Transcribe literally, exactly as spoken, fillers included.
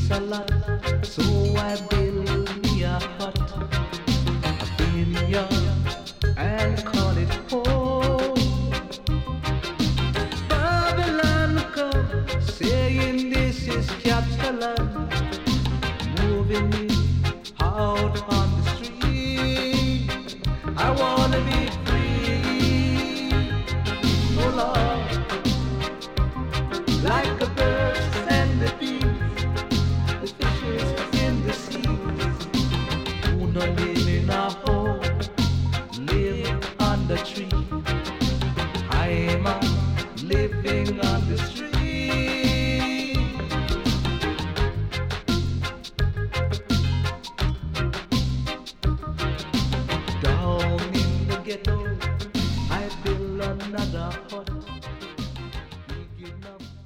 a lot, so I build me a hut, a vineyard, and call it home. Babylon come, saying this is Captaland, moving me out on the street. I wanna be free, oh Lord, like the birds and the bees, the fishes in the seas, who don't live in a home, live on the tree. I am a living on the street. Down in the ghetto, I build another hut, big enough.